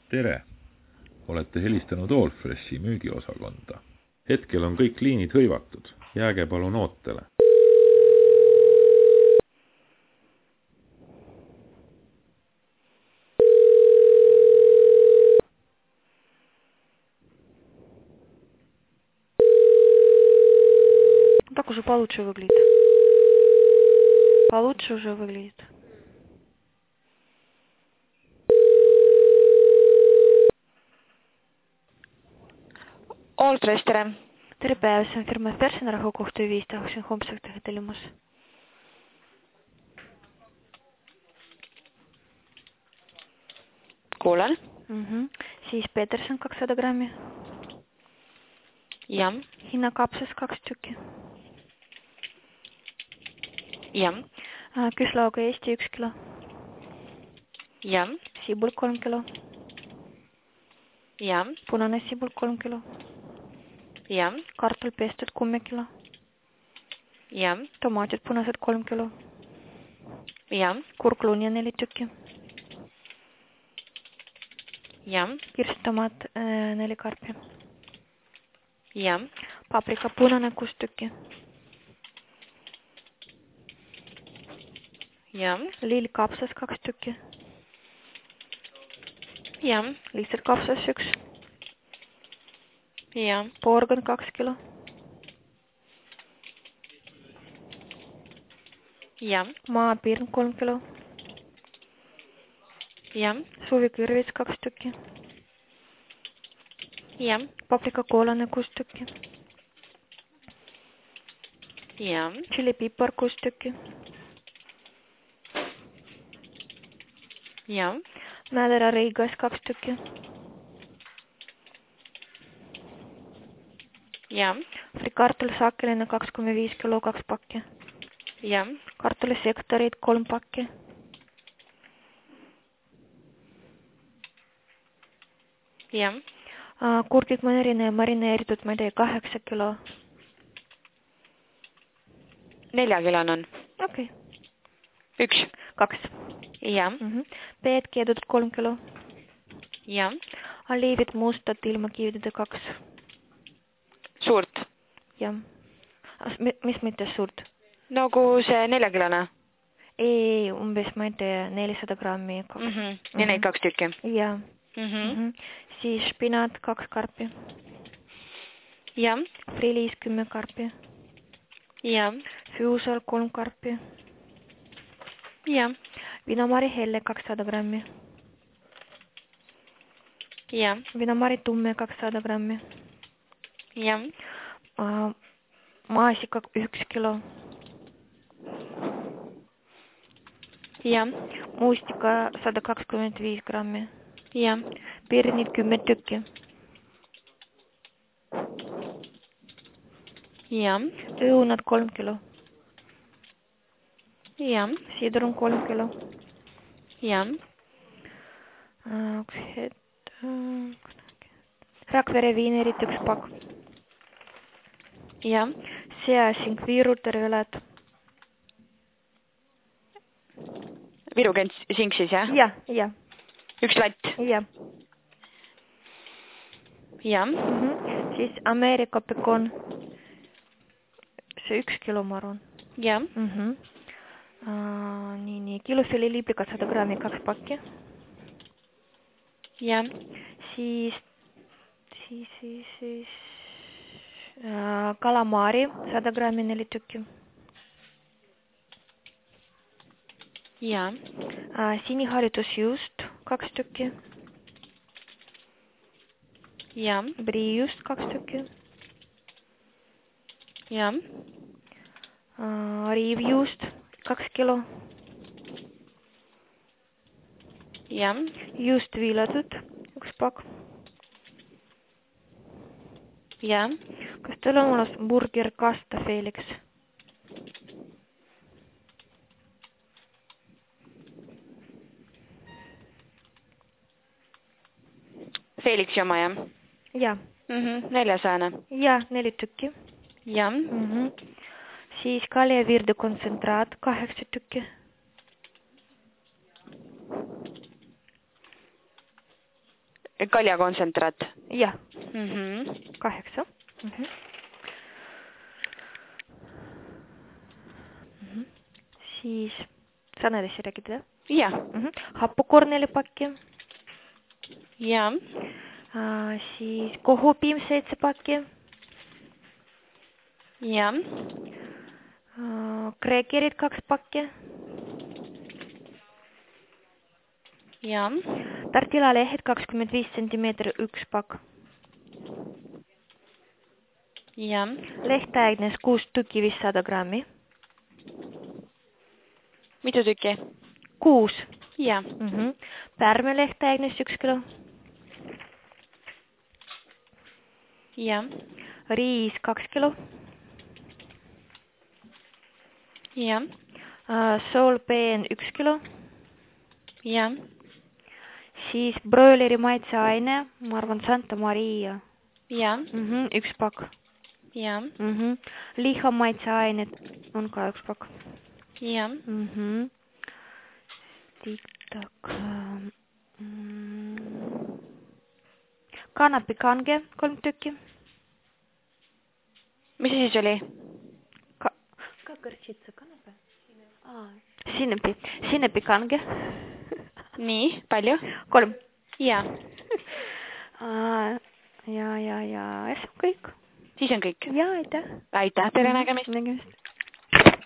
Tere! Olete helistanud Allfreshi müügiosakonda. Hetkel on kõik liinid hõivatud. Jääge palun ootele. Так уже получше выглядит. Получше уже выглядит. Allfresh, tere. Tere päev, see on firma Persson rahukohtu 5, tahaksin homseks teha tellimus. Kuulen. Siis Peterson 200 grammi. Ja. Hinnakapsas 2 tükki. Ja. Küslauga Eesti 1 kilo. Ja. Sibul 3 kilo. Ja. Punane sibul 3 kilo. Ja. Kartul pestud 10 kilo. Ja. Tomaated punased 3 kilo. Ja. Kurkluunia 4 tükki. Ja. Kirstomaat 4 karpi. Ja. Paprika punane 6 tükki. Ja. Lill kapsas 2 tükki. Ja. Lihtsalt kapsas 1. Ja. Porgan 2 kilo. Ja. Maapirn 3 kilo. Ja. Suvikõrvits 2 tükki. Ja. Paprika koolane 6 tükki. Ja. Tšilipipar 6 tükki. Ja. Mädera reigas 2 tükki. Ja. Frikartul sakeline 2,5 kilo 2 pakki. Ja. Kartulisektorid 3 pakki. Ja. Kurgid marineeritud, ma ei tea, 8 kilo. 4 kilon on. Okei. 1. 2. Ja. Peed keedud 3 kilo. Ja. Oliivid mustad ilma kividede 2. Suurt. Ja. Mis mõttes suurt? Nagu see 4 kilone. Ei, umbes, ma ei tea, 400 grammi. Ja neid 2 tükki. Ja. Siis spinaat 2 karpi. Ja. Friliis 10 karpi. Ja. Fusal 3 karpi. Ja. Vinomari helle 200 grammi. Ja. Vinomari tumme 200 grammi. Ja. Maasika 1 kilo. Ja. Muustika 125 grammi. Ja. Pirnid 10 tükki. Ja. Õunad 3 kilo. Ja. Sidrun 3 kilo. Ja. Rakvere viinerit 1 pakk. Ja. Seasing viirutervelad. Viru sink siis, jah? Ja. 1 latt. Ja. Ja. Siis Ameerika pekon. See 1 kilo, ma arvan. Ja. Nii. Kilofili liiblikat 100 grammi 2 pakki. Ja. Siis kalamaari 100 grammi 4 tükki. Ja. Siniharitusjuust 2 tükki. Ja. Briiust 2 tükki. Ja. Riivjuust 2 kilo. Ja. Juust viilatud 1 pakk. Ja. Kas teil on olemas burger kasta Felix? Felixi oma, jah? Ja. 400. Ja, 4 tükki. Ja. Siis kaljavirde kontsentraat 8 tükki. kaljakontsentraat. jah, Mhm. 8. Siis, saan edasi rääkida? Jah. Happukornelipakki. Jah. Siis kohupiim 7 pakki. Jah. Kreekerid 2 pakki. Jah. Tartilalehed 25 cm 1 pakk. Jah. Lehtaegnes 6 tükki 500 grammi. Mitu tükki? 6. Jah. Pärmelehtaegnes 1 kilo. Jah. Riis 2 kilo. Jah. Soolpeen 1 kilo. Jah. Siis broileri maitseaine, ma arvan Santa Maria. Jah. 1 pakk. Jah. Liha maitseained on ka 1 pakk. Jah. Tiktak. Kanapikange 3 tükki. Mis see siis oli? Sinepikange. Nii, palju? 3. Jah. Ja see on kõik. Siis on kõik. Ja, aitäh. Aitäh, tere nägemist. Nägemist.